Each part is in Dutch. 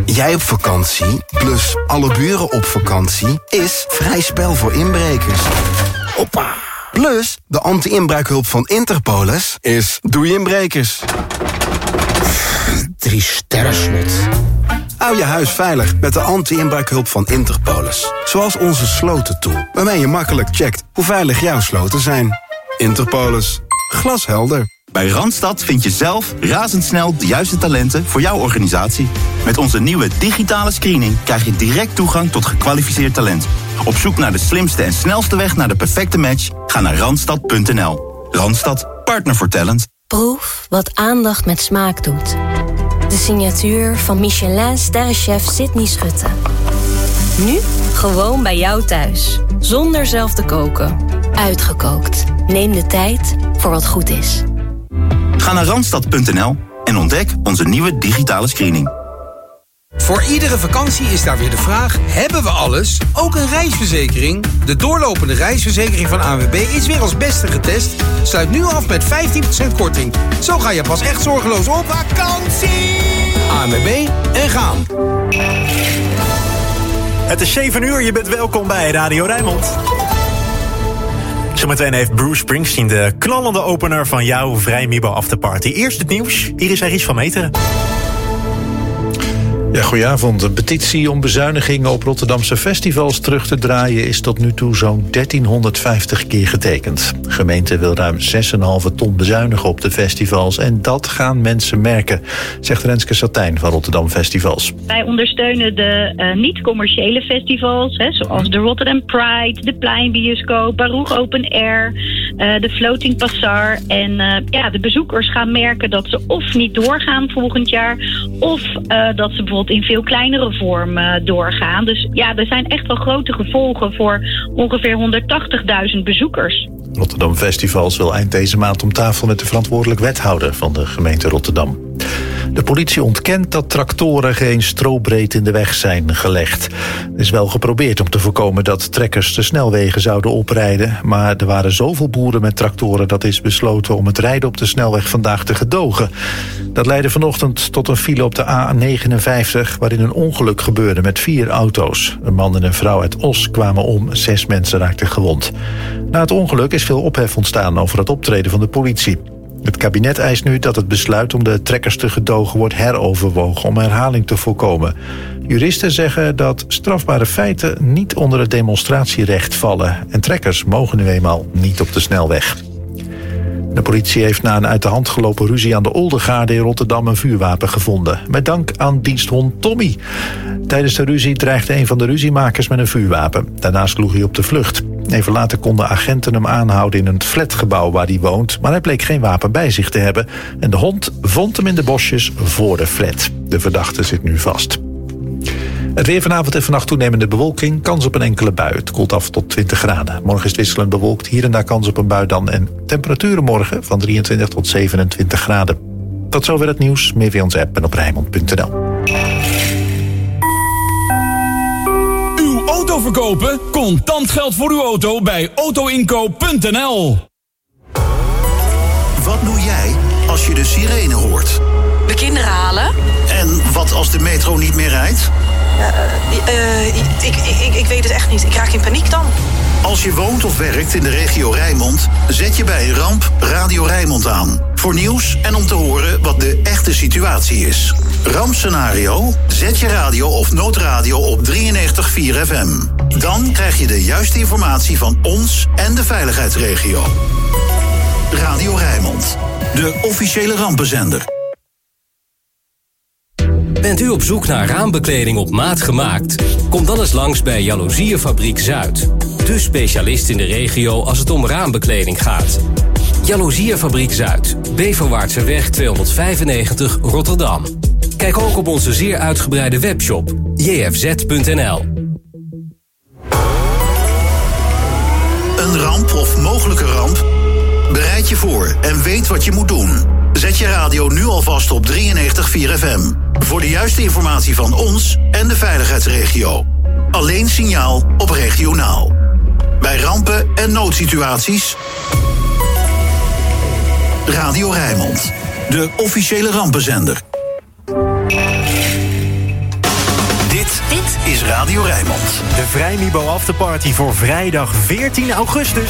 Jij op vakantie, plus alle buren op vakantie, is vrij spel voor inbrekers. Hoppa. Plus, de anti-inbraakhulp van Interpolis is doei inbrekers. 3 sterren slot. Hou je huis veilig met de anti-inbraakhulp van Interpolis. Zoals onze slotentool, waarmee je makkelijk checkt hoe veilig jouw sloten zijn. Interpolis. Glashelder. Bij Randstad vind je zelf razendsnel de juiste talenten voor jouw organisatie. Met onze nieuwe digitale screening krijg je direct toegang tot gekwalificeerd talent. Op zoek naar de slimste en snelste weg naar de perfecte match? Ga naar Randstad.nl. Randstad, partner voor talent. Proef wat aandacht met smaak doet. De signatuur van Michelin-sterrenchef Sydney Schutte. Nu gewoon bij jou thuis. Zonder zelf te koken. Uitgekookt. Neem de tijd voor wat goed is. Ga naar Randstad.nl en ontdek onze nieuwe digitale screening. Voor iedere vakantie is daar weer de vraag: hebben we alles? Ook een reisverzekering? De doorlopende reisverzekering van ANWB is weer als beste getest. Sluit nu af met 15% korting. Zo ga je pas echt zorgeloos op vakantie. ANWB en gaan. Het is 7 uur, je bent welkom bij Radio Rijnmond. Zometeen heeft Bruce Springsteen de knallende opener van jouw Vrijmibo Afterparty. Eerst het nieuws, hier is Ries van Meteren. Ja, goedenavond. Een petitie om bezuinigingen op Rotterdamse festivals terug te draaien is tot nu toe zo'n 1350 keer getekend. De gemeente wil ruim 6,5 ton bezuinigen op de festivals en dat gaan mensen merken, zegt Renske Satijn van Rotterdam Festivals. Wij ondersteunen de niet-commerciële festivals, zoals de Rotterdam Pride, de Pleinbioscoop, Baruch Open Air, de Floating Bazaar. En de bezoekers gaan merken dat ze of niet doorgaan volgend jaar, of dat ze bijvoorbeeld in veel kleinere vorm doorgaan. Dus ja, er zijn echt wel grote gevolgen voor ongeveer 180.000 bezoekers. Rotterdam Festivals wil eind deze maand om tafel met de verantwoordelijk wethouder van de gemeente Rotterdam. De politie ontkent dat tractoren geen strobreed in de weg zijn gelegd. Er is wel geprobeerd om te voorkomen dat trekkers de snelwegen zouden oprijden, maar er waren zoveel boeren met tractoren dat is besloten om het rijden op de snelweg vandaag te gedogen. Dat leidde vanochtend tot een file op de A59, waarin een ongeluk gebeurde met 4 auto's. Een man en een vrouw uit Os kwamen om, 6 mensen raakten gewond. Na het ongeluk is veel ophef ontstaan over het optreden van de politie. Het kabinet eist nu dat het besluit om de trekkers te gedogen wordt heroverwogen om herhaling te voorkomen. Juristen zeggen dat strafbare feiten niet onder het demonstratierecht vallen en trekkers mogen nu eenmaal niet op de snelweg. De politie heeft na een uit de hand gelopen ruzie aan de Oldegaarde in Rotterdam een vuurwapen gevonden. Met dank aan diensthond Tommy. Tijdens de ruzie dreigde een van de ruziemakers met een vuurwapen. Daarna sloeg hij op de vlucht. Even later konden agenten hem aanhouden in een flatgebouw waar hij woont, maar hij bleek geen wapen bij zich te hebben. En de hond vond hem in de bosjes voor de flat. De verdachte zit nu vast. Het weer vanavond en vannacht toenemende bewolking, kans op een enkele bui. Het koelt af tot 20 graden. Morgen is het wisselend bewolkt, hier en daar kans op een bui dan. En temperaturen morgen van 23 tot 27 graden. Tot zover het nieuws, meer via onze app en op Rijnmond.nl. Uw auto verkopen? Contant geld voor uw auto bij autoinkoop.nl. Wat doe jij als je de sirene hoort? De kinderen halen. En wat als de metro niet meer rijdt? Ik weet het echt niet. Ik raak in paniek dan. Als je woont of werkt in de regio Rijnmond, zet je bij een ramp Radio Rijnmond aan. Voor nieuws en om te horen wat de echte situatie is. Rampscenario? Zet je radio of noodradio op 93.4 FM. Dan krijg je de juiste informatie van ons en de veiligheidsregio. Radio Rijnmond, de officiële rampenzender. Bent u op zoek naar raambekleding op maat gemaakt? Kom dan eens langs bij Jaloeziefabriek Zuid. De specialist in de regio als het om raambekleding gaat. Jaloeziefabriek Zuid, Beverwaartseweg 295 Rotterdam. Kijk ook op onze zeer uitgebreide webshop jfz.nl. Een ramp of mogelijke ramp? Bereid je voor en weet wat je moet doen. Zet je radio nu alvast op 93.4 FM. Voor de juiste informatie van ons en de veiligheidsregio. Alleen signaal op regionaal. Bij rampen en noodsituaties. Radio Rijnmond, de officiële rampenzender. Radio Rijnmond. De Vrijmibo Afterparty voor vrijdag 14 augustus.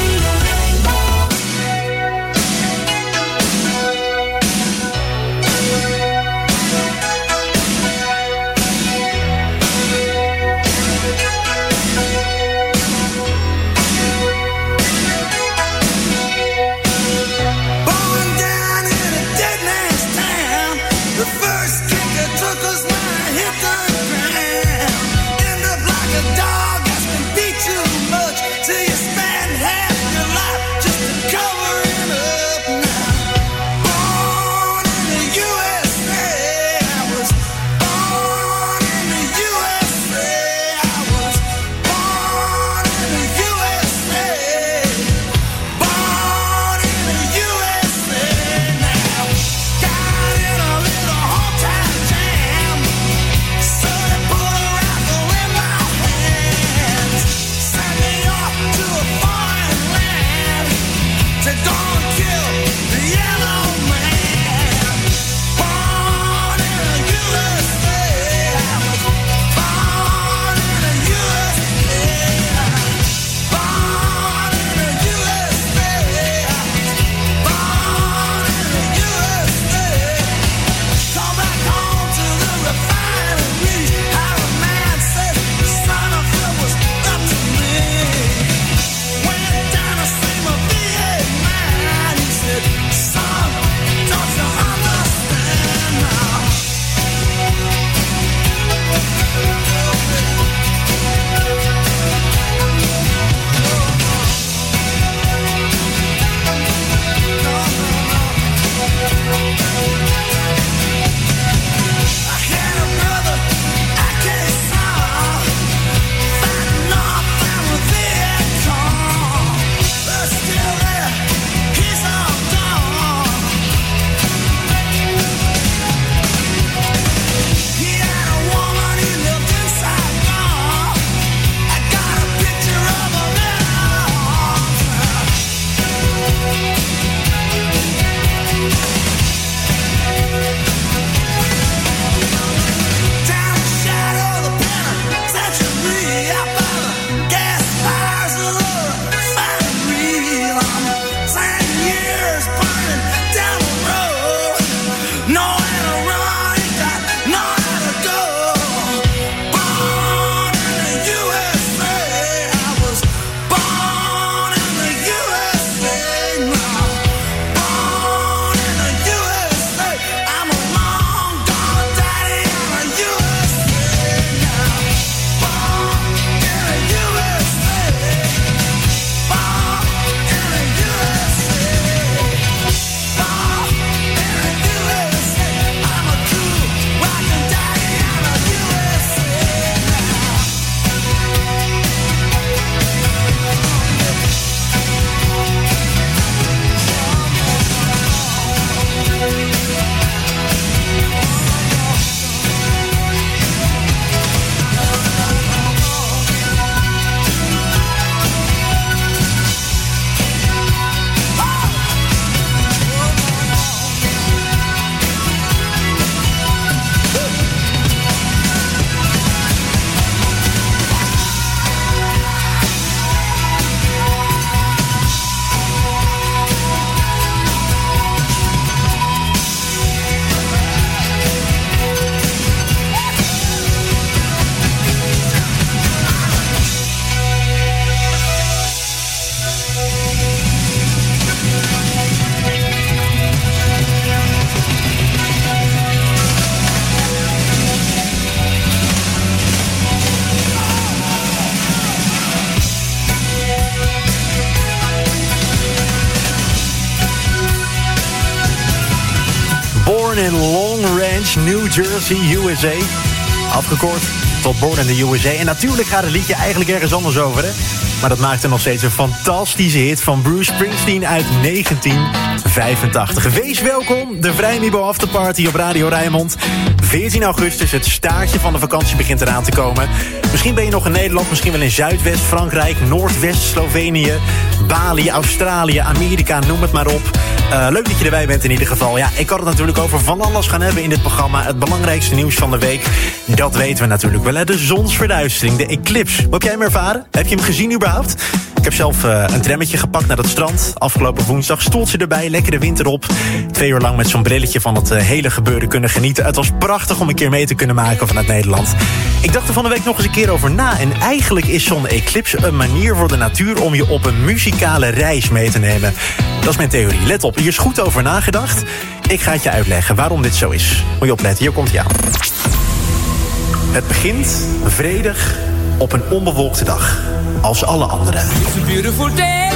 Born in Long Ranch, New Jersey, USA. Afgekort tot Born in the USA. En natuurlijk gaat het liedje eigenlijk ergens anders over, hè? Maar dat maakte nog steeds een fantastische hit van Bruce Springsteen uit 1985. Wees welkom, de Vrijmibo Afterparty op Radio Rijnmond. 14 augustus, het staartje van de vakantie begint eraan te komen. Misschien ben je nog in Nederland, misschien wel in Zuidwest-Frankrijk, Noordwest, Slovenië, Bali, Australië, Amerika, noem het maar op. Leuk dat je erbij bent in ieder geval. Ja, ik kan het natuurlijk over van alles gaan hebben in dit programma. Het belangrijkste nieuws van de week, dat weten we natuurlijk wel. Hè? De zonsverduistering, de eclipse. Heb jij hem ervaren? Heb je hem gezien überhaupt? Ik heb zelf een trammetje gepakt naar het strand. Afgelopen woensdag, stoeltje erbij, lekker de wind erop. 2 uur lang met zo'n brilletje van het hele gebeuren kunnen genieten. Het was prachtig om een keer mee te kunnen maken vanuit Nederland. Ik dacht er van de week nog eens een keer over na. En eigenlijk is zo'n eclipse een manier voor de natuur om je op een muzikale reis mee te nemen. Dat is mijn theorie. Let op, hier is goed over nagedacht. Ik ga het je uitleggen waarom dit zo is. Moet je opletten, hier komt hij aan. Het begint vredig op een onbewolkte dag. Als alle anderen. It's a beautiful day.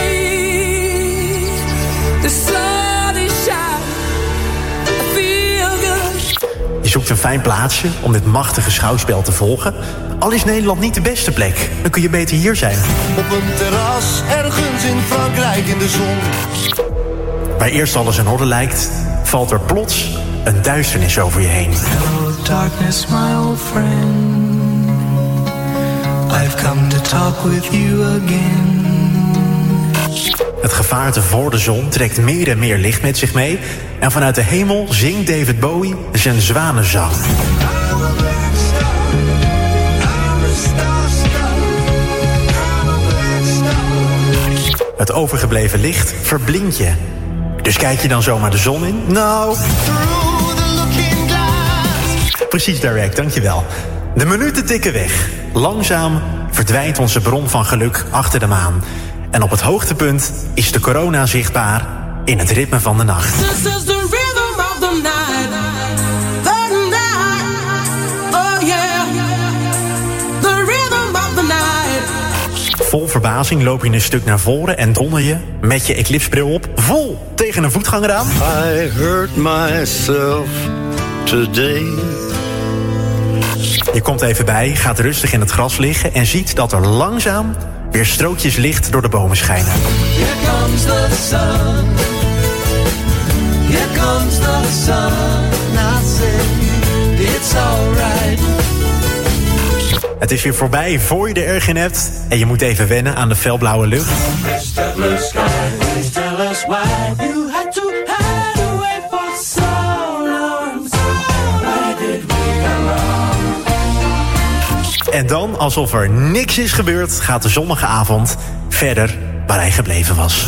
The sun is shining. I feel good. Je zoekt een fijn plaatsje om dit machtige schouwspel te volgen. Al is Nederland niet de beste plek, dan kun je beter hier zijn. Op een terras ergens in Frankrijk in de zon. Waar eerst alles in orde lijkt, valt er plots een duisternis over je heen. Hello darkness, my old friend. I've come to talk with you again. Het gevaarte voor de zon trekt meer en meer licht met zich mee. En vanuit de hemel zingt David Bowie zijn zwanenzang. Het overgebleven licht verblindt je. Dus kijk je dan zomaar de zon in? Nou, precies direct, dankjewel. De minuten tikken weg. Langzaam verdwijnt onze bron van geluk achter de maan. En op het hoogtepunt is de corona zichtbaar in het ritme van de nacht. This is the rhythm of the night. The night. Oh yeah. The rhythm of the night. Vol verbazing loop je een stuk naar voren en donder je met je eclipsebril op vol tegen een voetganger aan. I hurt myself today. Je komt even bij, gaat rustig in het gras liggen en ziet dat er langzaam weer strookjes licht door de bomen schijnen. Here comes the sun. Here comes the sun. I say it's alright. Het is weer voorbij voor je er erg in hebt en je moet even wennen aan de felblauwe lucht. Mr. Blue Sky, please tell us why you had to hide away for so long. Why did we go wrong? En dan, alsof er niks is gebeurd, gaat de zonnige avond verder waar hij gebleven was.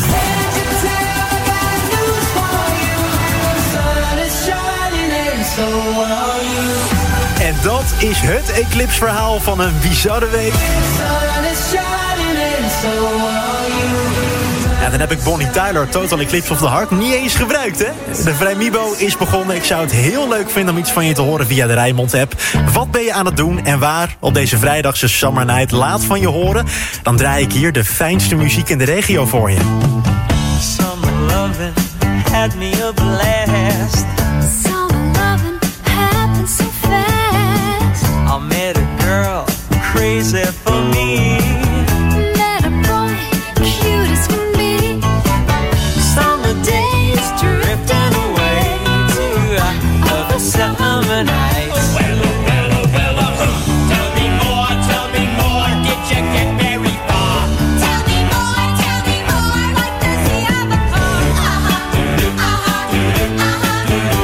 En dat is het eclipsverhaal van een bizarre week. En dan heb ik Bonnie Tyler, Total Eclipse of the Heart, niet eens gebruikt, hè? De Vrijmibo is begonnen. Ik zou het heel leuk vinden om iets van je te horen via de Rijnmond-app. Wat ben je aan het doen en waar op deze vrijdagse Summer Night? Laat van je horen. Dan draai ik hier de fijnste muziek in de regio voor je. Summer loving had me a blast. Summer loving happened so fast. I met a girl crazy for me. Met a boy cute as can be. Summer days drifting away to other summer nights. Tell me more, did you get very far? Tell me more, like does he have a car?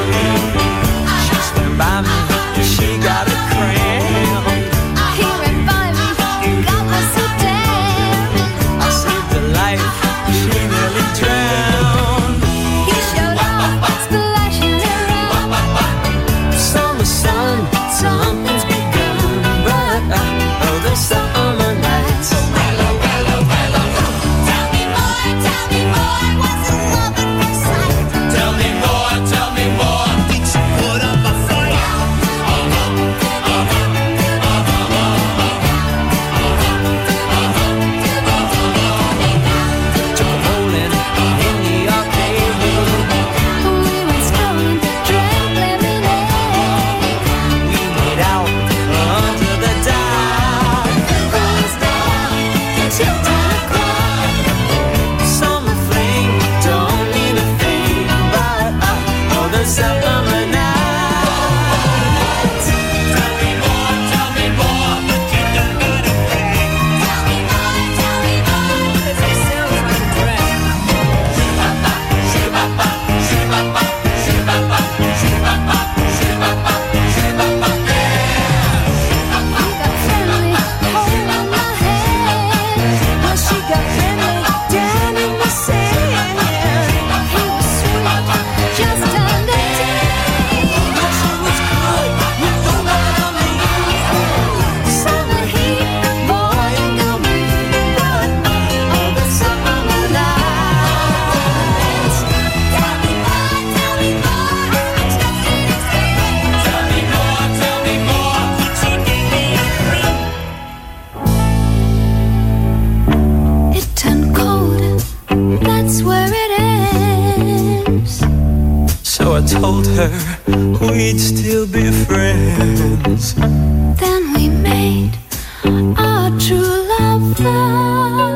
her we'd still be friends. Then we made our true love vow.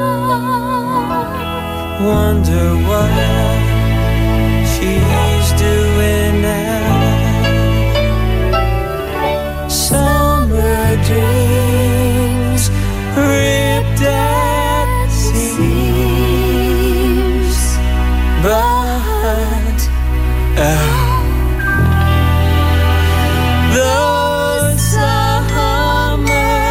Wonder what she's doing now. Summer dreams ripped at seams, but the summer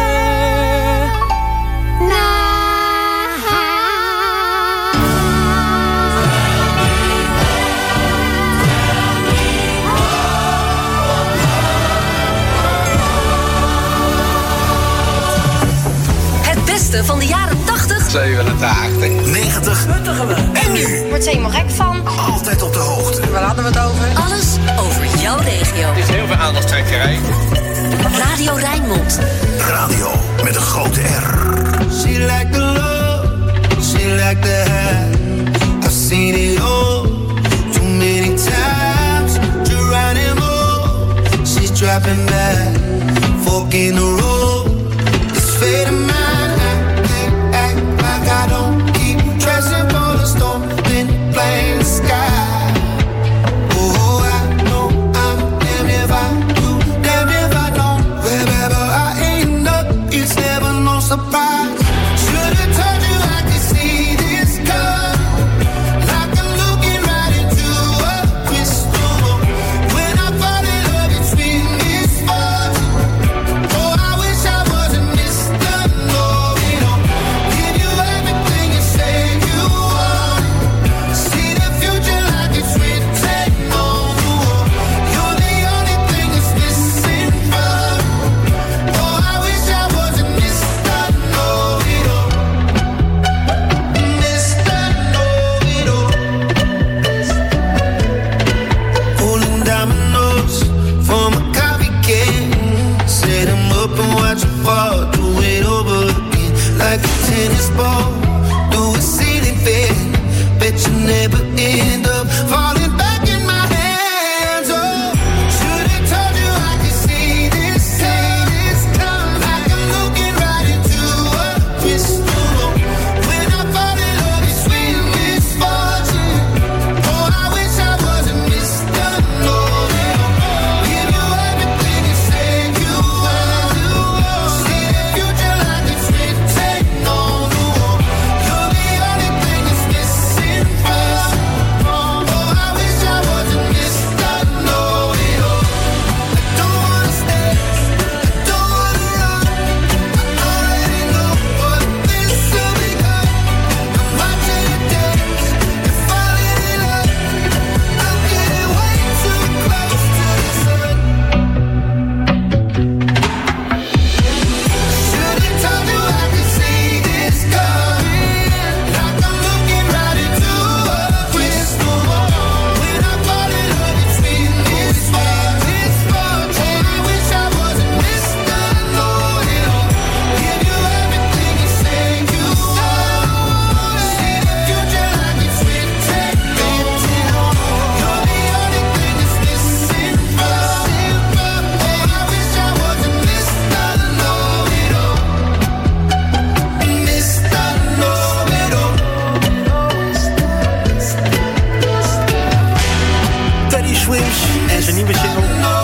Het beste van de jaren 80, 87, 90 en nu. wordt ze helemaal gek van. Altijd op de hoogte. Waar hadden we het over? Alles over jouw regio. Er is heel veel aandachtstrekkerij. Radio Rijnmond. Radio met een grote R. She like the love, she like the high. I've seen it all too many times. Geronimo, she's dropping back, fork in the road. This fate of mine, I act like I don't keep dressing for the storm, then playing the sky. Oh, I know I'm damned if I do, damned if I don't. Wherever I end up, it's never no surprise. Should've told you I could see this coming. Like I'm looking right into a crystal ball. When I fall in love, it's with misfortune. Oh, I wish I wasn't Mr. Know-it-all. Give you everything you say you want. See the future like it's written on the wall. You're the only thing that's missing from me. Oh, I wish I wasn't Mr. Know-it-all. Mr. Know-it-all. Pulling dominoes from a coffee can. Set 'em up and watch 'em fall. Do it over again like a tennis ball. Do a ceiling fan. Bet you never end up falling back in my hands. Oh, should've told you I could see this coming. Like I'm looking right into a crystal ball. When I fall in love, it's with misfortune. Oh, I wish I wasn't Mr. Know-it-all. Give you everything you say you want. See the future like it's written on the wall. You're the only thing that's missing from me. Oh, I wish I wasn't Mr. Know-it-all. I don't wanna stay, I don't wanna run. I already know what this will become. I'm watching you dance and falling in love. I'm getting way too close to the sun. Should've told you I could see this coming. Like I'm looking right into a crystal ball. When I fall in love, it's with misfortune. I wish I wasn't Mr. Know-it-all. Give you everything you say you want. See the future like it's written on the wall. You're the only thing that's missing from me. Oh, I wish I wasn't Mr. Know-it-all. Mr. Know-it-all. Teddy Swims en zijn nieuwe single.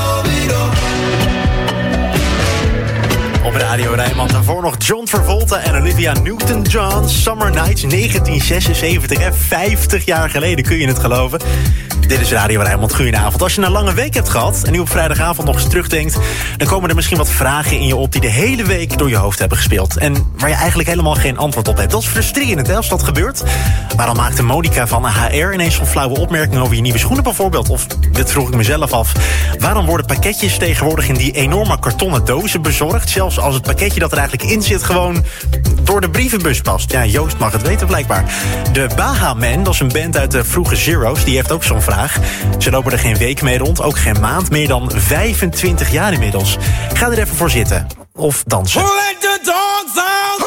Op Radio Rijnmond. Daarvoor nog John Travolta en Olivia Newton-John. Summer Nights 1976. En 50 jaar geleden, kun je het geloven. Dit is Radio Rijnmond. Goedenavond. Als je een lange week hebt gehad en nu op vrijdagavond nog eens terugdenkt, dan komen er misschien wat vragen in je op die de hele week door je hoofd hebben gespeeld. En waar je eigenlijk helemaal geen antwoord op hebt. Dat is frustrerend, hè, als dat gebeurt. Waarom maakte Monica van HR ineens zo'n flauwe opmerking over je nieuwe schoenen bijvoorbeeld? Of, dit vroeg ik mezelf af, waarom worden pakketjes tegenwoordig in die enorme kartonnen dozen bezorgd? Zelfs als het pakketje dat er eigenlijk in zit gewoon door de brievenbus past. Ja, Joost mag het weten blijkbaar. De Bahamen, dat is een band uit de vroege Zero's, die heeft ook zo'n vraag. Ze lopen er geen week mee rond, ook geen maand, meer dan 25 jaar inmiddels. Ga er even voor zitten. Of dansen. Who let the dogs out?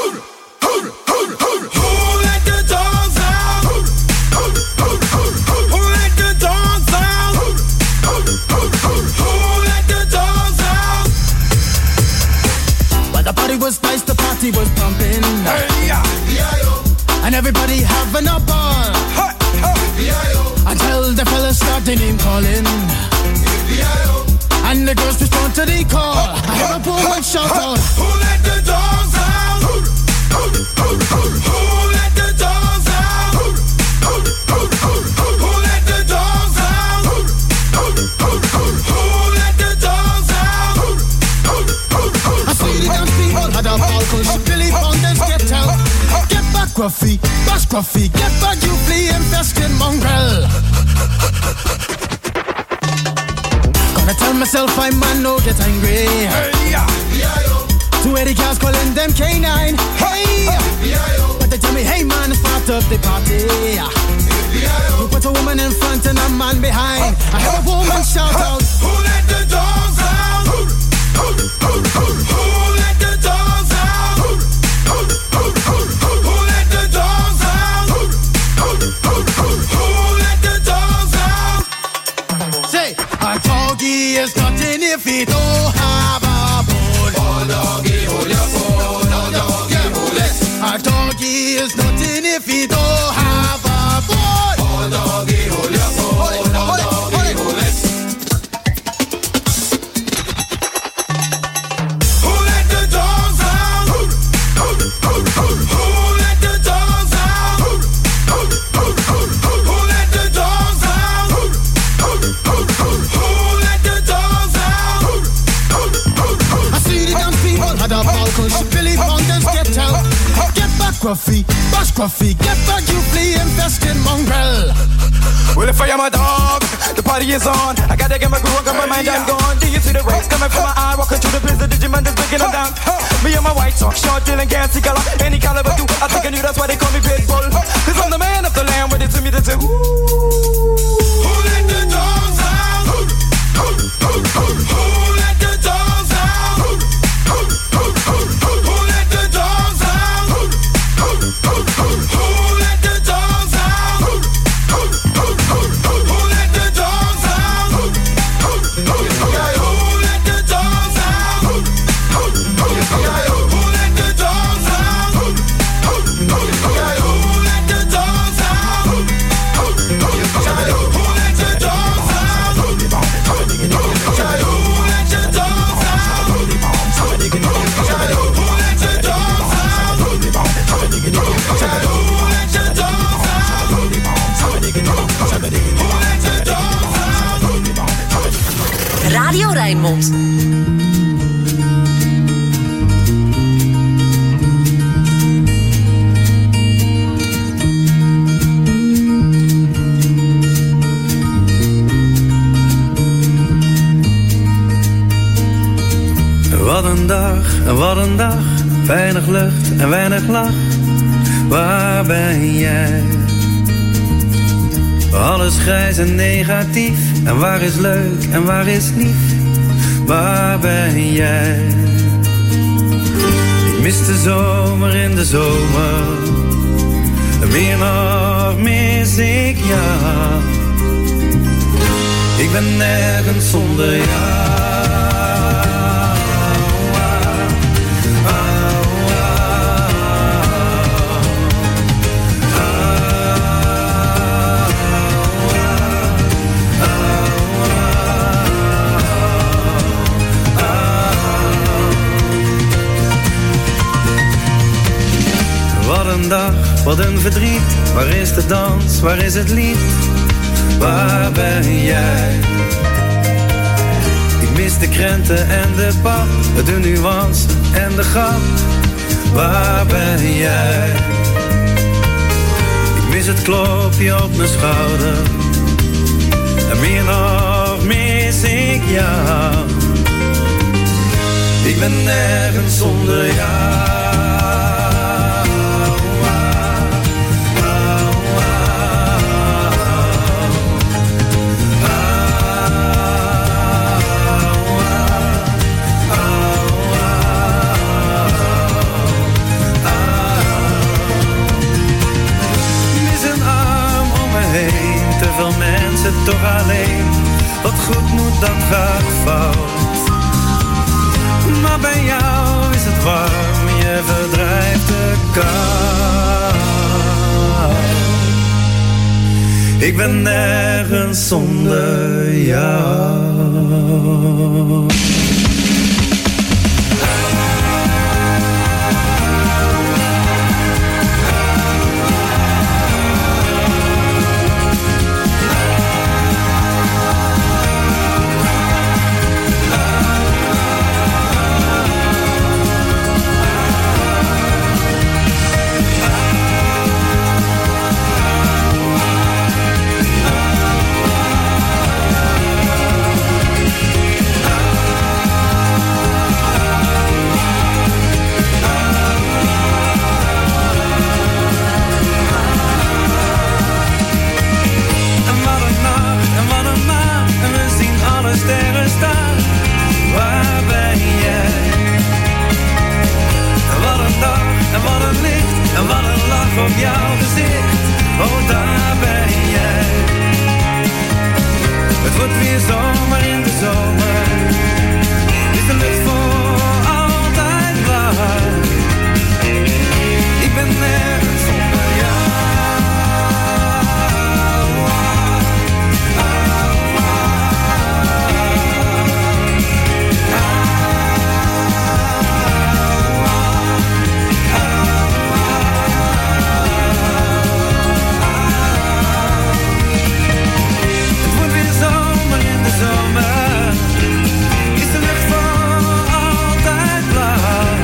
Who let the dogs out? Who let the dogs out? The party was nice, the party was pumping. Hey, yeah. And everybody having a ball. Hey, hey. Until the fellas started name calling. And the girls respond to the call. I hear a woman shout out, who let the dogs out? Who let the dogs out? Who let the dogs out? Who let the dogs out? I see the young people had a ball, cause Billy Fountains get out. Get back, Gruffy, bash Gruffy, get back, you flea infested mongrel. Gotta tell myself I man no get angry. Hey, yeah. Two Eddie cows calling them K9. Hey, but they tell me, hey man, it's part of the party. You put a woman in front and a man behind. I have a woman shout out, who let the dogs out? Who let the dogs out? Who let the dogs out? Who let the dogs out? Say, a doggy is nothing if he don't have a bone. Oh doggy, hold your bone. Oh doggy, hold it. A doggy is nothing if he don't have a bone. Oh doggy, hold your bone. Oh doggy, hold it. Who let the dogs out? Who let the dogs out? Who let the dogs out? Who let the dogs out? I see the young people had a ball, cause Billy Fountains get out. Get back, Gruffy, bash Gruffy, get back, you flea infested mongrel. Well, if I am a dog, the party is on. I gotta get my groove on, got my mind, I'm gone. Do you see the rays coming from my eye? Walking through the prison, Digimon is breaking them down. Me and my white talk, short, dealing, gassy color. Any caliber do, I think I knew that's why they call me Pitbull. Cause I'm the man of the land, with it to me, that's it. Who let the dogs out? Who let the dogs out? Who let the dogs out? Who let the dogs out? Who let the dogs out? Who let the dogs out? Who let the dogs out? Who let the dogs out? Who let the dogs out? Radio Rijnmond. Wat een dag, weinig lucht en weinig lach. Waar ben jij? Alles grijs en negatief. En waar is leuk en waar is lief? Waar ben jij? Ik mis de zomer in de zomer. En meer nog mis ik jou. Ik ben nergens zonder jou. Wat een verdriet, waar is de dans, waar is het lied? Waar ben jij? Ik mis de krenten en de pap, de nuance en de grap. Waar ben jij? Ik mis het klopje op mijn schouder. En meer nog mis ik jou. Ik ben nergens zonder jou. Veel mensen toch alleen. Wat goed moet, dat gaat fout. Maar bij jou is het warm, je verdrijft de kou. Ik ben nergens zonder jou. Sterren staan, waar ben jij? En wat een dag, en wat een licht, en wat een lach op jouw gezicht. Oh, daar ben jij. Het wordt weer zomer in de zomer. Is de lucht voor altijd blauw. Ik ben nergens zonder jou. Is de lucht voor altijd blauw.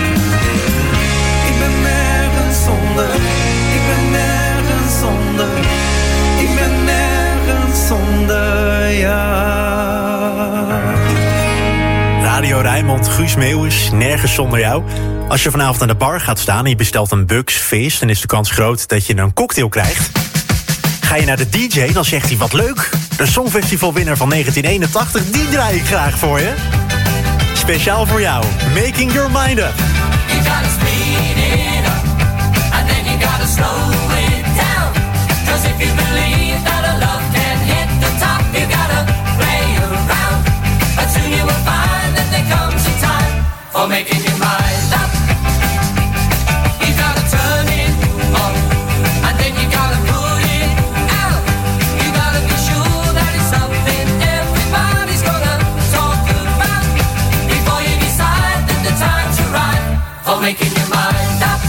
Ik ben nergens zonder. Ik ben nergens zonder. Ik ben nergens zonder jou. Radio Rijnmond, Guus Meeuwis, nergens zonder jou. Als je vanavond aan de bar gaat staan en je bestelt een Bucks vis, dan is de kans groot dat je een cocktail krijgt. Ga je naar de DJ, dan zegt hij wat leuk. De Songfestivalwinnaar van 1981, die draai ik graag voor je. Speciaal voor jou, Making Your Mind Up. You gotta speed it up, and then you gotta slow it down. 'Cause if you believe that a love can hit the top, you gotta play around. But soon you will find that there comes a time for making your mind up. You gotta turn it on, and then you gotta put it out. You gotta be sure that it's something everybody's gonna talk about before you decide that the time's right for making your mind up.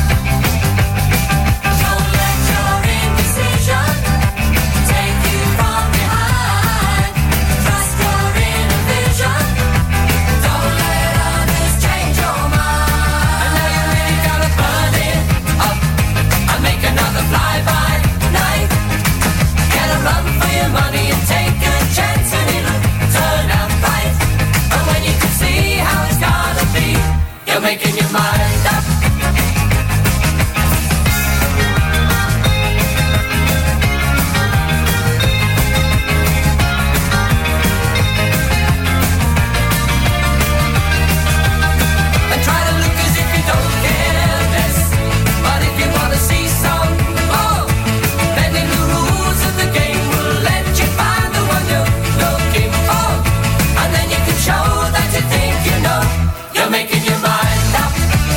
Don't let your indecision take you from behind. Trust your inner vision. Don't let others change your mind. And now you really gotta burn it up and make another fly-by night. Get a run for your money and take a chance and it'll turn out right. And when you can see how it's gotta be, you're making your mind up. And try to look as if you don't care less. But if you wanna see some more, bending the rules of the game will let you find the one you're looking for. And then you can show that you think you know. You're making your mind up.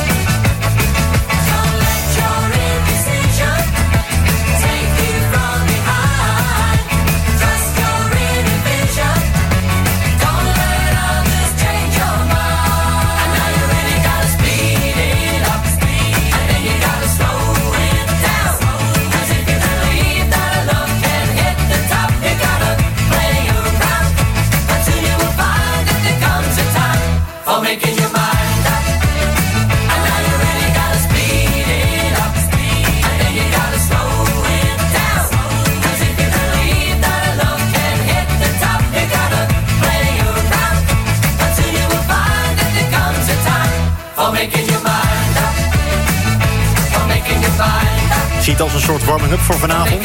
Don't let your indecision take you from behind. Trust your inner vision. Don't let others change your mind. And now you really gotta speed it up, and then you gotta slow it down. 'Cause if you believe that a love can hit the top, you gotta play around. But soon you will find that there comes a time for making your mind up. And now you really gotta speed it up, and then you gotta slow it down. 'Cause if you believe that a love can hit the top, you gotta play around. But soon you will find that there comes a time for making your mind up. For making your mind up. Zie het als een soort warming-up voor vanavond.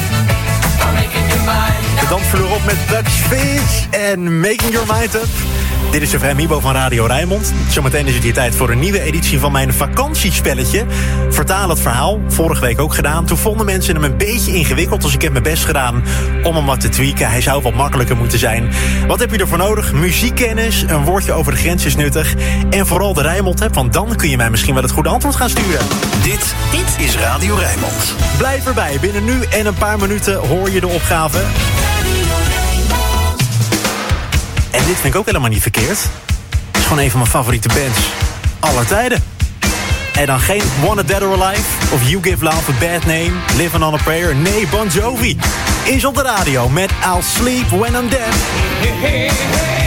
De dansvloer op met Bucks Fizz en Making Your Mind Up. Dit is de Vrijmibo van Radio Rijnmond. Zometeen is het hier tijd voor een nieuwe editie van mijn vakantiespelletje. Vertaal het verhaal. Vorige week ook gedaan. Toen vonden mensen hem een beetje ingewikkeld, dus ik heb mijn best gedaan om hem wat te tweaken. Hij zou wat makkelijker moeten zijn. Wat heb je ervoor nodig? Muziekkennis, een woordje over de grens is nuttig. En vooral de Rijnmond hebt, want dan kun je mij misschien wel het goede antwoord gaan sturen. Dit is Radio Rijnmond. Blijf erbij. Binnen nu en een paar minuten hoor je de opgave. En dit vind ik ook helemaal niet verkeerd. Het is gewoon een van mijn favoriete bands aller tijden. En dan geen Wanna Dead or Alive of You Give Love a Bad Name, Living on a Prayer. Nee, Bon Jovi is op de radio met I'll Sleep When I'm Dead. Hey, hey, hey.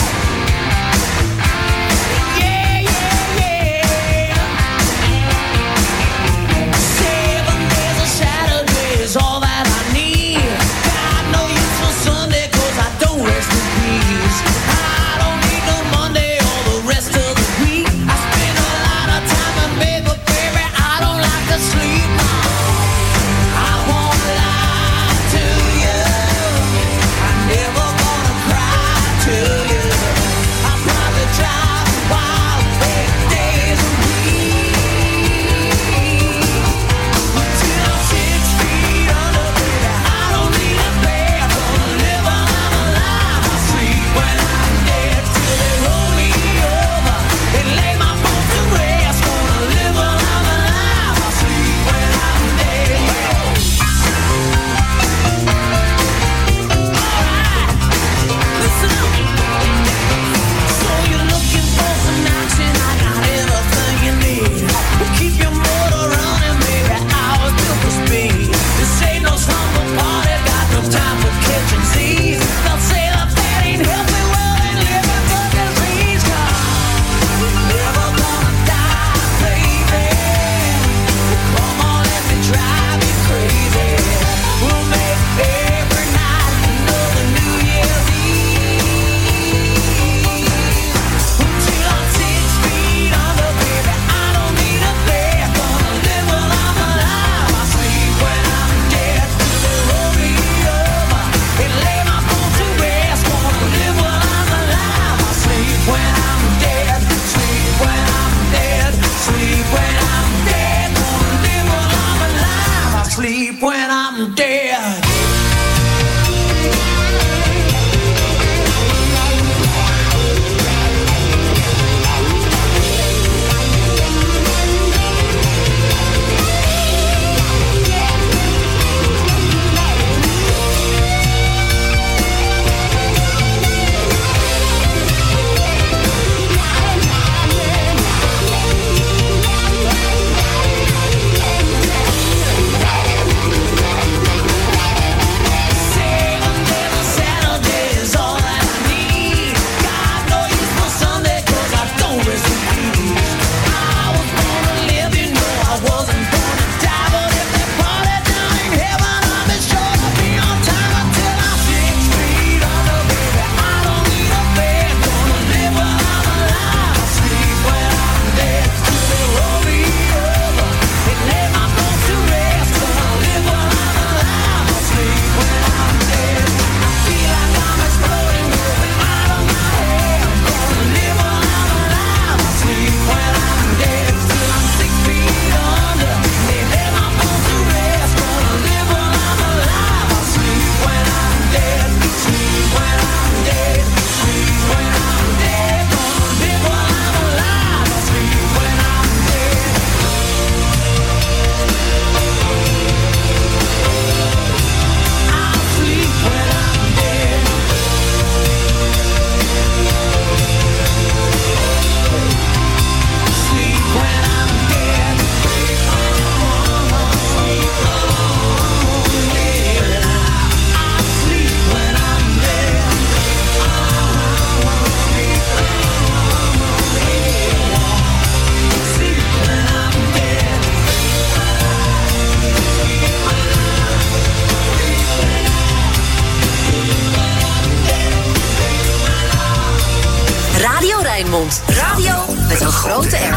Rijnmond. Radio met een grote R.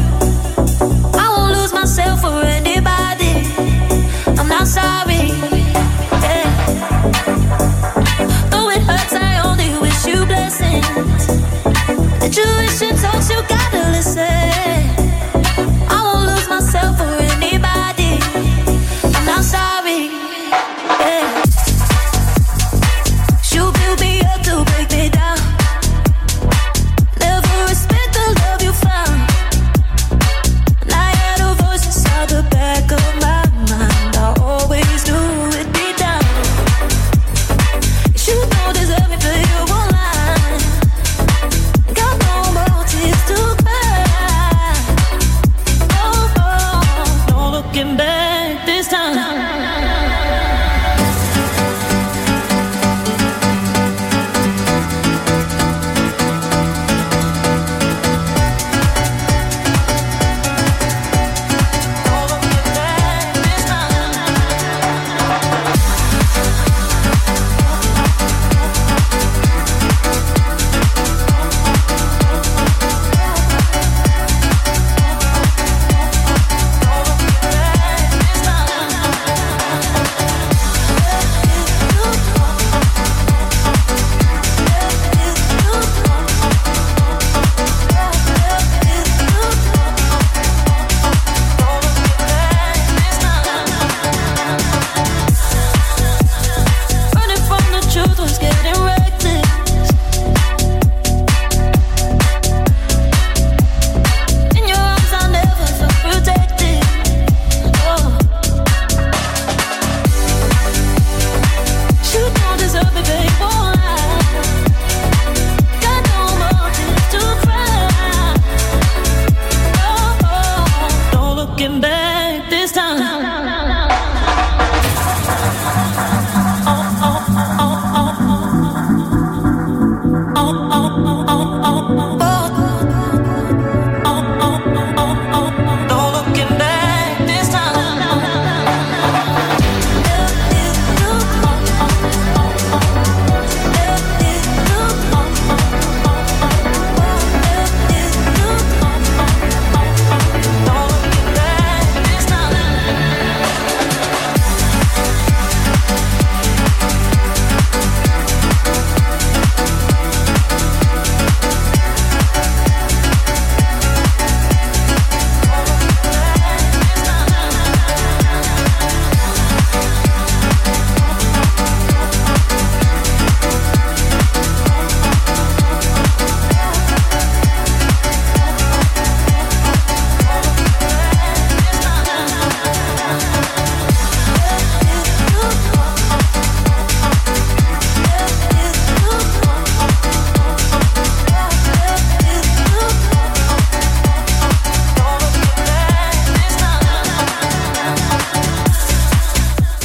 Sorry.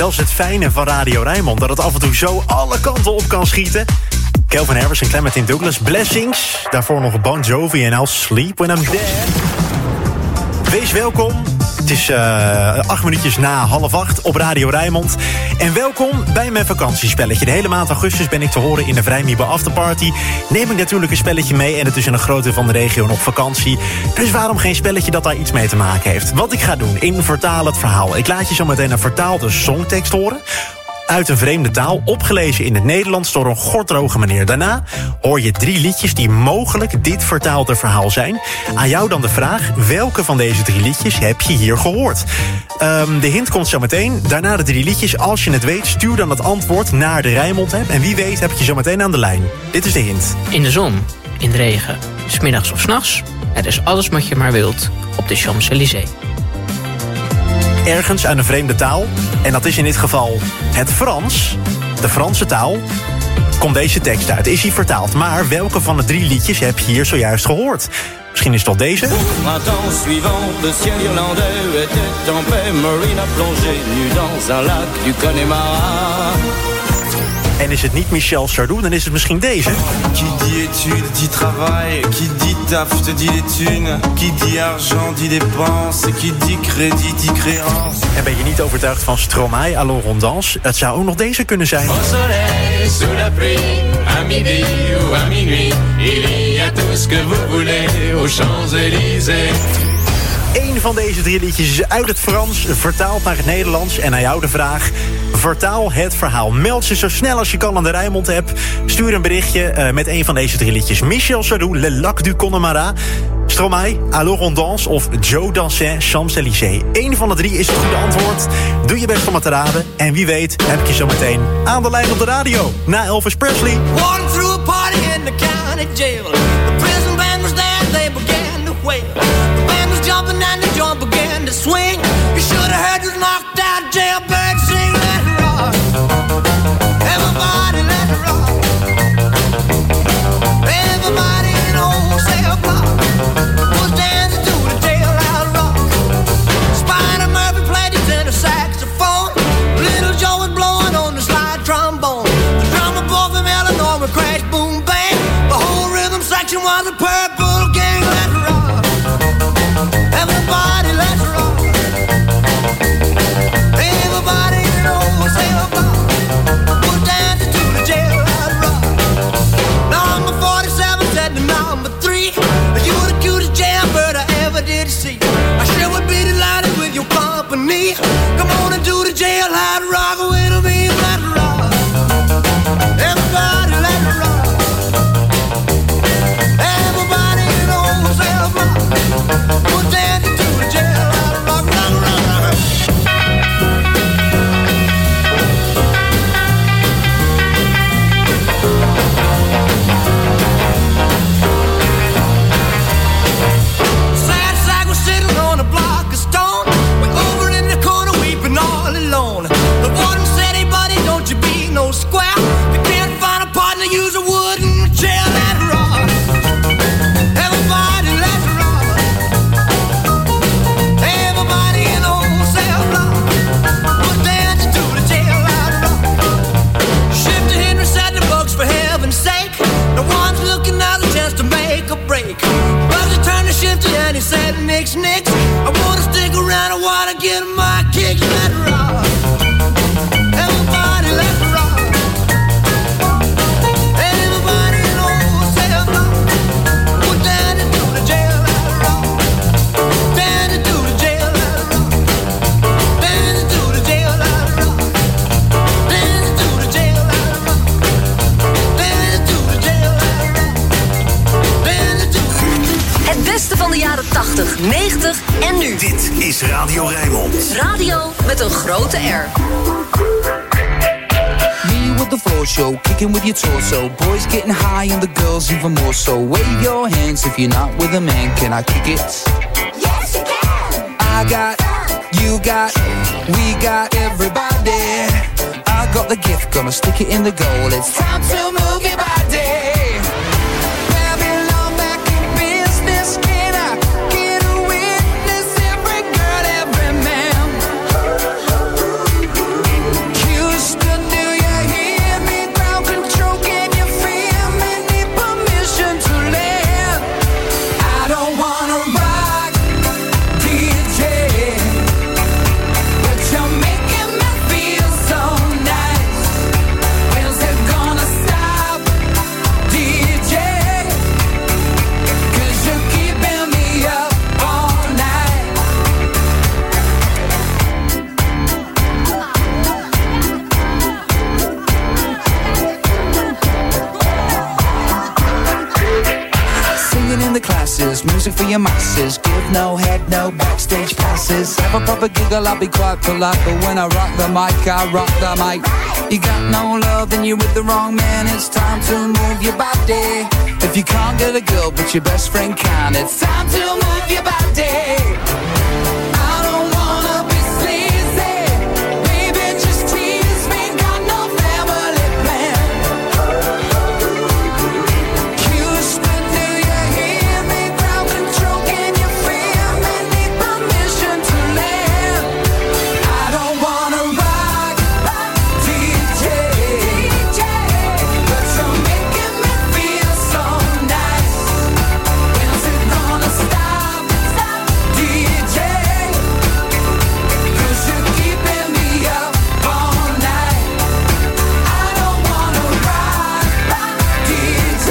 Dat is het fijne van Radio Rijnmond, dat het af en toe zo alle kanten op kan schieten. Calvin Harris en Clementine Douglas, Blessings. Daarvoor nog Bon Jovi en I'll Sleep When I'm Dead. Wees welkom. Het is 8 minuutjes na 7:30 op Radio Rijnmond. En welkom bij mijn vakantiespelletje. De hele maand augustus ben ik te horen in de Vrijmiebe Afterparty. Neem ik natuurlijk een spelletje mee en het is in een grote van de regio op vakantie. Dus waarom geen spelletje dat daar iets mee te maken heeft? Wat ik ga doen, in Vertaal het Verhaal. Ik laat je zo meteen een vertaalde songtekst horen. Uit een vreemde taal, opgelezen in het Nederlands door een gordroge meneer. Daarna hoor je 3 liedjes die mogelijk dit vertaalde verhaal zijn. Aan jou dan de vraag, welke van deze 3 liedjes heb je hier gehoord? De hint komt zo meteen. Daarna de 3 liedjes. Als je het weet, stuur dan het antwoord naar de Rijnmond-app. En wie weet heb ik je zo meteen aan de lijn. Dit is de hint. In de zon, in de regen, 's middags of 's nachts. Het is alles wat je maar wilt op de Champs-Élysées. Ergens uit een vreemde taal. En dat is in dit geval het Frans. De Franse taal. Komt deze tekst uit. Is hij vertaald? Maar welke van de 3 liedjes heb je hier zojuist gehoord? Misschien is het wel deze? Printemps suivant, le ciel irlandais était en paix. Marina plongée nu dans un lac du Connemara. En is het niet Michel Sardou, dan is het misschien deze. Qui dit études, dit travail. Qui dit taf, te dit les thunes. Qui dit argent, dit dépense. Qui dit crédit, dit créance. En ben je niet overtuigd van Stromae, alors on danse? Het zou ook nog deze kunnen zijn. Au soleil, sous la pluie, à midi ou à minuit. Il y a tout ce que vous voulez aux Champs-Élysées. Eén van deze 3 liedjes is uit het Frans, vertaald naar het Nederlands. En aan jou de vraag, vertaal het verhaal. Meld je zo snel als je kan aan de Rijnmond-app. Stuur een berichtje met een van deze 3 liedjes. Michel Sardou, Le Lac du Connemara. Stromae, Alors on danse of Joe Dassin, Champs-Élysées. Eén van de 3 is het goede antwoord. Doe je best om het te raden. En wie weet heb ik je zo meteen aan de lijn op de radio. Na Elvis Presley. Walking through a party in the county jail. The prison band was there, they began to wail. The band was jumping and the joint began to swing. You should have heard this knocked out jailbird sing. Let it rock. Everybody let it rock. Everybody in the wholesale block was dancing to the jailhouse rock. Spider Murphy played his tenor saxophone. Little Joe was blowing on the slide trombone. The drummer boy from Illinois would crash, boom, bang. The whole rhythm section was a purple gang. Let it rock. Everybody let's rock. Everybody in the wholesale block was dancing to the jailhouse rock. Number 47 said to number 3, you were the cutest jailbird I ever did see. I sure would be delighted with your company. Come on and do the jailhouse rock with me. Let it rock. Everybody let it rock. Everybody in the wholesale block was dancing to the jailhouse rock. Rock, rock, rock. Sad sack was sitting on a block of stone. We over in the corner weeping all alone. The warden said, hey buddy, don't you be no square. You can't find a partner, use a wooden chair. Let it rock. Everybody let it rock. Everybody in the wholesale block was dancing to the jailhouse rock. Shifty Henry said the bugs for heaven's sake. No one's looking out a chance to make a break. Bugsy turned to Shifty and he said, Nix, Nix, I wanna stick around, I wanna get my kicks. Let it rock. Everybody let it rock. Everybody in the wholesale block was dancing to the jailhouse rock. Dancing to the jailhouse rock. Dancing to the jailhouse rock. Dancing to the jailhouse rock. Dancing to the jailhouse rock. Dancing to the... Het beste van de jaren 80, 90 en nu. Dit is Radio Rijnmond. Radio met een grote R. Me with the floor show, kicking with your torso. Boys getting high and the girls even more so. Wave your hands if you're not with a man. Can I kick it? Yes, you can. I got, you got, we got everybody. I got the gift, gonna stick it in the goal. It's time to move your body. Babylon back in business. Can I get a witness? Every girl, every man. There's music for your masses. Give no head, no backstage passes. Have a proper giggle, I'll be quite polite. But when I rock the mic, I rock the mic. You got no love, then you're with the wrong man. It's time to move your body. If you can't get a girl, but your best friend can, it's time to move your body. I don't wanna be sleazy. Baby, just tease me. Got no family plan. Houston, do you hear me? Crowd control, can you feel me? Need permission to land. I don't wanna rock, DJ, but you're making me feel so nice. When's it gonna stop, DJ? 'Cause you're keeping me up all night. I don't wanna rock, DJ,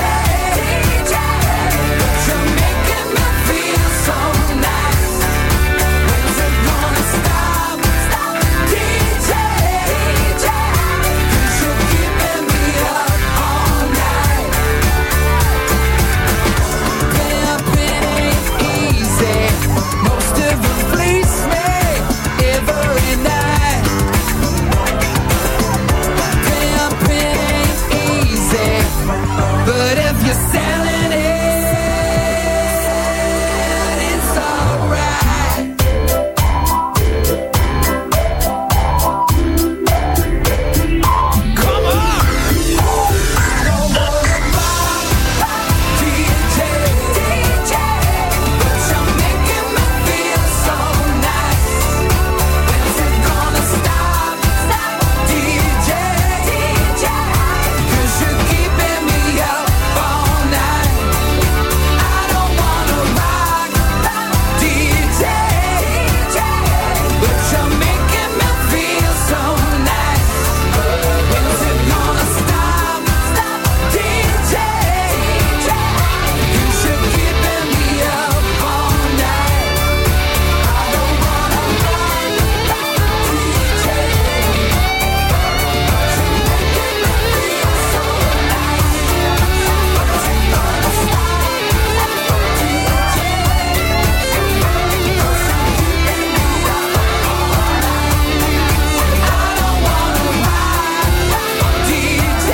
but you're making me feel so nice. When's it gonna stop, DJ? 'Cause you're keeping me up all night. Pimping ain't easy. Most of them fleece me every night. Pimping ain't easy, but if you're selling it, it's alright. Come on! I don't wanna rock, DJ, but you're making me feel so nice. When's it gonna stop, DJ? 'Cause you're keeping me up all night. I don't wanna rock, DJ, but you're making me feel so nice. When's it gonna stop, DJ? 'Cause you're keeping me up all night. I don't wanna rock, DJ, but you're making me feel so nice. When's it gonna stop, DJ? 'Cause you're keeping me up all night. I don't wanna rock, DJ,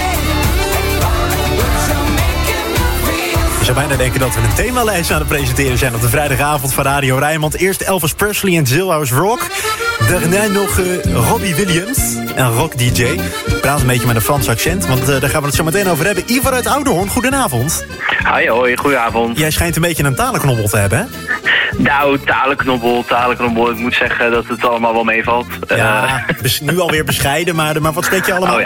but you're making me feel Je zou bijna denken dat we een themalijst aan het presenteren zijn op de vrijdagavond van Radio Rijnmond. Eerst Elvis Presley en Zillhouse Rock. Daarna nog Robbie Williams, een rock-dj. Praat een beetje met een Frans accent, want daar gaan we het zo meteen over hebben. Ivar uit Ouderhoorn, goedenavond. Hoi, goedenavond. Jij schijnt een beetje een talenknobbel te hebben, hè? Nou, talenknobbel. Ik moet zeggen dat het allemaal wel meevalt. Ja, dus nu alweer bescheiden, maar wat spreek je allemaal?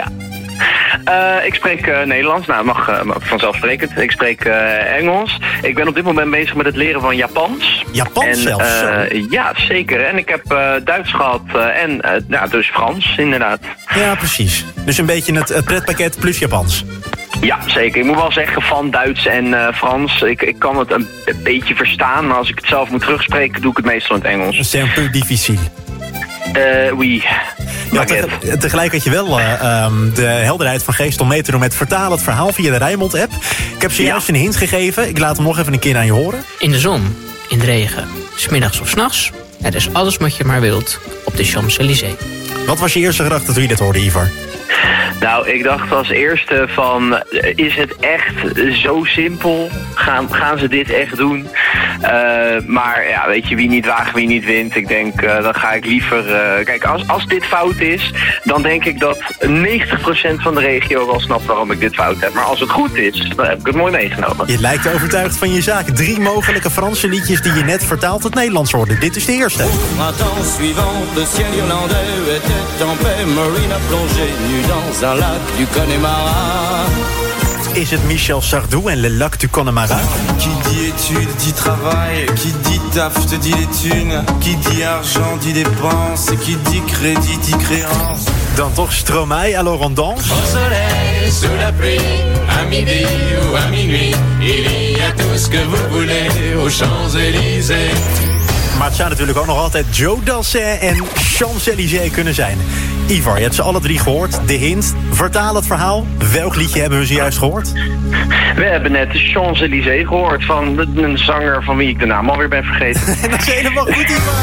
Oh ja. Ik spreek Nederlands, nou, mag vanzelfsprekend. Ik spreek Engels. Ik ben op dit moment bezig met het leren van Japans. Japans zelfs? Ja, zeker. En ik heb Duits gehad en dus Frans, inderdaad. Ja, precies. Dus een beetje het pretpakket plus Japans. Ja, zeker. Ik moet wel zeggen van Duits en Frans. Ik kan het een beetje verstaan, maar als ik het zelf moet terugspreken, doe ik het meestal in het Engels. C'est un peu difficile. Oui. Ja, tegelijk had je wel de helderheid van geest om mee te doen met vertalen het verhaal via de Rijnmond-app. Ik heb zojuist een hint gegeven. Ik laat hem nog even een keer aan je horen. In de zon, in de regen, 's middags of 's nachts. Het is alles wat je maar wilt op de Champs-Élysées. Wat was je eerste gedachte toen je dit hoorde, Ivar? Nou, ik dacht als eerste van, is het echt zo simpel? Gaan ze dit echt doen? Maar ja, weet je, wie niet waagt, wie niet wint. Ik denk, dan ga ik liever... kijk, als dit fout is, dan denk ik dat 90% van de regio wel snapt waarom ik dit fout heb. Maar als het goed is, dan heb ik het mooi meegenomen. Je lijkt overtuigd van je zaak. 3 mogelijke Franse liedjes die je net vertaald het Nederlands hoorde. Dit is de eerste. Printemps suivant, le ciel irlandais était en paix. Marina plongée nue dans un lac du Connemara. Is het Michel Sardou en Le Lac du Connemara? Qui dit études, dit travail. Qui dit taf, te dit les thunes. Qui dit argent, dit dépenses. Et qui dit crédit, dit créance. Dan toch Stromae, alors on danse. Au soleil, sous la pluie, à midi ou à minuit, il y a tout ce que vous voulez aux Champs-Élysées. Maar het zou natuurlijk ook nog altijd Joe Dassin en Champs-Élysées kunnen zijn. Ivar, je hebt ze alle 3 gehoord. De hint, vertaal het verhaal. Welk liedje hebben we zojuist gehoord? We hebben net de Champs-Élysées gehoord van een zanger van wie ik de naam alweer ben vergeten. En dat is helemaal goed, Ivar.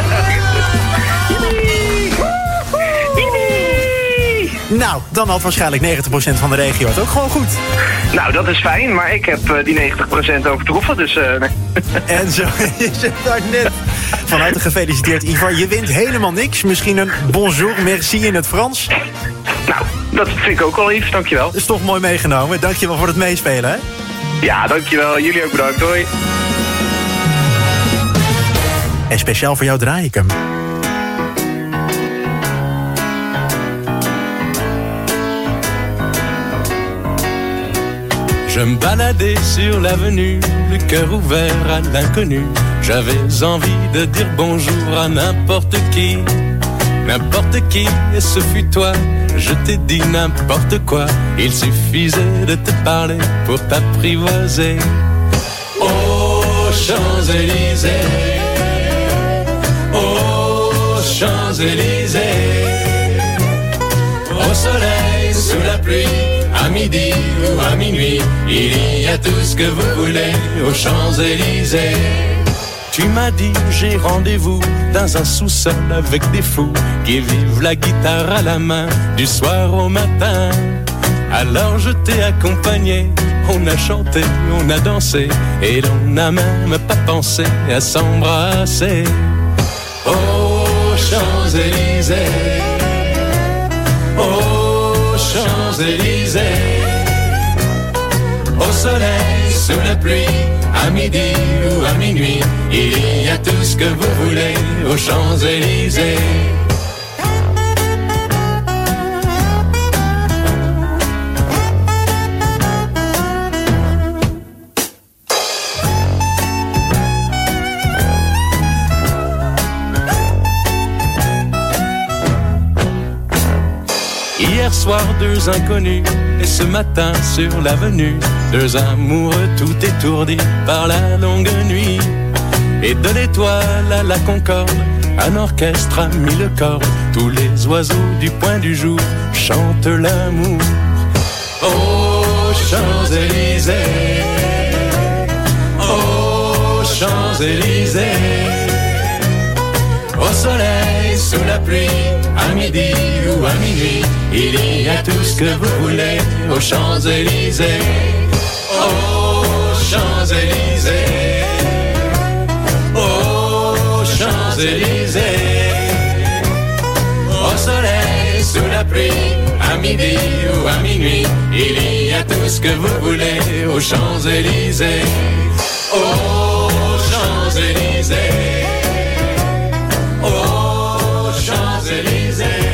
Nou, dan had waarschijnlijk 90% van de regio het ook gewoon goed. Nou, dat is fijn, maar ik heb die 90% overtroffen, dus... Nee. En zo is het daar net. Van harte gefeliciteerd, Ivar. Je wint helemaal niks. Misschien een bonjour, merci in het Frans. Nou, dat vind ik ook wel lief, dankjewel. Dat is toch mooi meegenomen. Dankjewel voor het meespelen, hè? Ja, dankjewel. Jullie ook bedankt, hoi. En speciaal voor jou draai ik hem. Je me baladais sur l'avenue, le cœur ouvert à l'inconnu. J'avais envie de dire bonjour à n'importe qui, et ce fut toi. Je t'ai dit n'importe quoi, il suffisait de te parler pour t'apprivoiser. Oh, Champs-Élysées, oh, Champs-Élysées, au soleil, sous la pluie, à midi ou à minuit, il y a tout ce que vous voulez aux Champs-Élysées. Tu m'as dit j'ai rendez-vous dans un sous-sol avec des fous qui vivent la guitare à la main du soir au matin. Alors je t'ai accompagné, on a chanté, on a dansé et l'on n'a même pas pensé à s'embrasser. Oh, Champs-Élysées, oh, Champs-Élysées, au soleil, sous la pluie, à midi ou à minuit, il y a tout ce que vous voulez aux Champs-Élysées. Hier soir, 2 inconnus, et ce matin sur l'avenue, 2 amoureux tout étourdis par la longue nuit. Et de l'étoile à la Concorde, un orchestre a mis le corps. Tous les oiseaux du point du jour chantent l'amour. Oh, Champs-Élysées, oh, Champs-Élysées, au soleil, sous la pluie, à midi ou à minuit, il y a tout ce que vous voulez aux Champs-Élysées. Oh, Champs-Élysées, oh, Champs-Élysées, au soleil, sous la pluie, à midi ou à minuit, il y a tout ce que vous voulez aux Champs-Élysées. Oh, Champs-Élysées, oh, Champs-Élysées.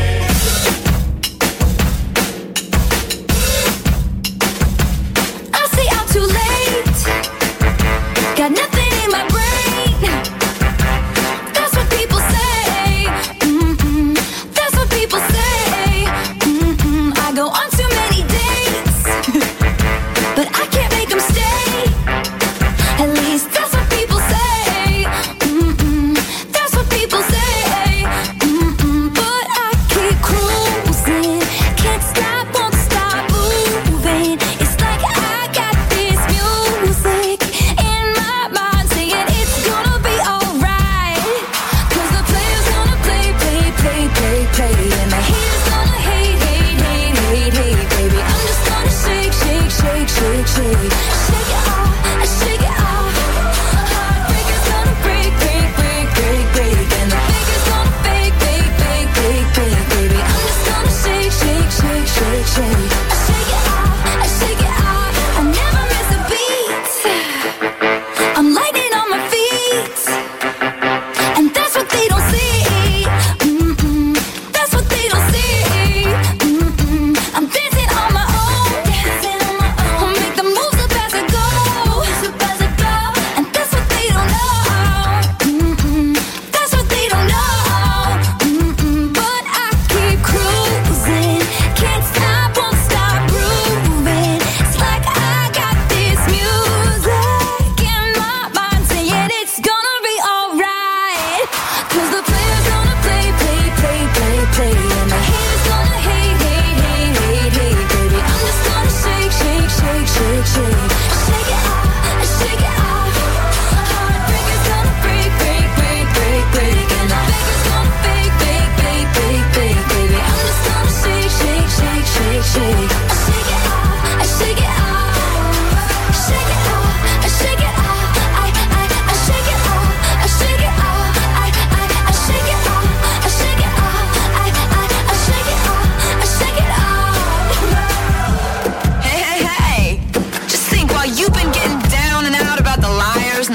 Can't stop, won't stop.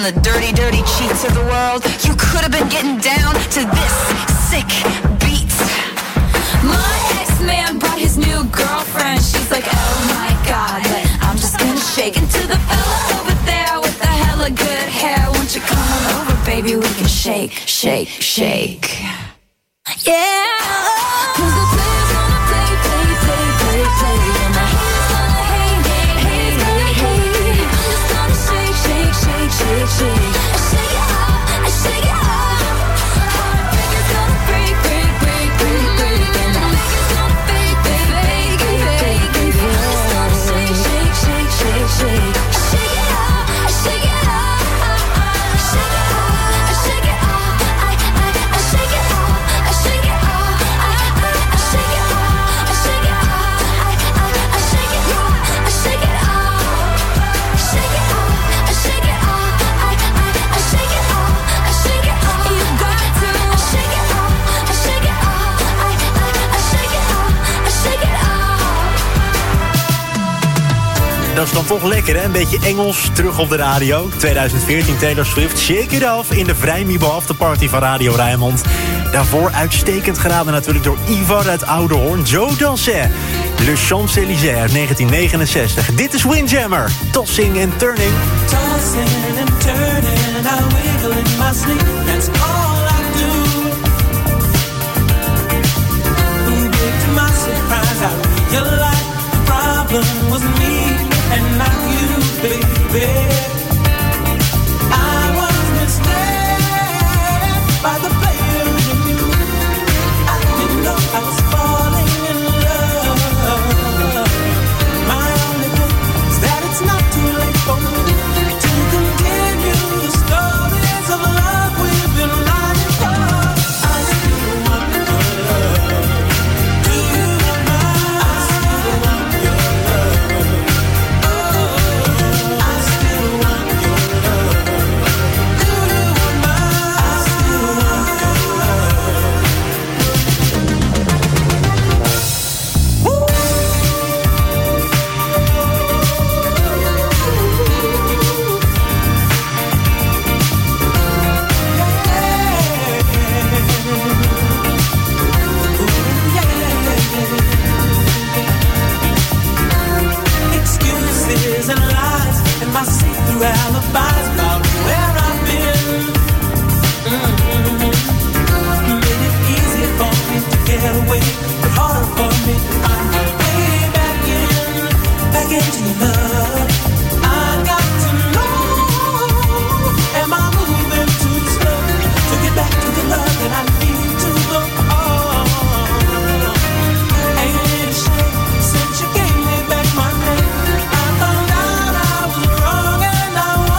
the dirty, dirty cheats of the world. You could have been getting down to this sick beat. My ex-man brought his new girlfriend. She's like, oh my God, but I'm just gonna shake into the fella over there with the hella good hair. Won't you come on over, baby? We can shake, shake, shake. Yeah. 'Cause the players gonna play, play, play, play, play. And the haters gonna hate, hate, hate, hate, hate. I'm just gonna shake, shake, shake, shake, shake. I shake it up, I shake it up. Heartbreakers gonna break, break, break, break, break. And the fakers gonna fake, fake, fake, fake, fake. I'm just gonna shake, shake, shake, shake, shake. I shake it up, I shake it up. I shake it up, I shake it up. I shake it up, I shake it up. I shake it up, I shake it up. I shake it up, I shake it up. Shake it up, I shake it up. I shake it up, I shake it up. You got to shake it up, I shake it up. I shake it up, I shake it up. Dat is dan toch lekker, hè? Een beetje Engels, terug op de radio. 2014 Taylor Swift, Shake It Off in de Vrijmibo Afterparty van Radio Rijnmond. Daarvoor uitstekend geraden natuurlijk door Ivar uit Oudehoorn. Joe Danset, Le Champs-Élysées uit 1969. Dit is Windjammer, Tossing and Turning. Tossing and turning, I wiggle in my sleep. That's all I do. Big to my surprise, I realized the problem was me and not you, baby. I was misled by the player in you. I didn't know I was falling in love. My only hope is that it's not too late for me to continue the stories of love we've been writing for. I still want your love. Do you want mine? I still want your love. Oh, I still want your love. Do you want mine? I still want your love. Woo! Excuses and lies and my see-through alibis about where I've been. Made it easy for me to get away, but harder for me to find my way back into your love. I got to know, am I moving too slow to get back to the love that I need to go on? Ain't it a shame since you gave me back my name? I found out I was wrong and I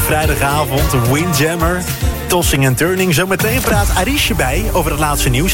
vrijdagavond. Windjammer, tossing en turning. Zometeen praat Arish bij over het laatste nieuws.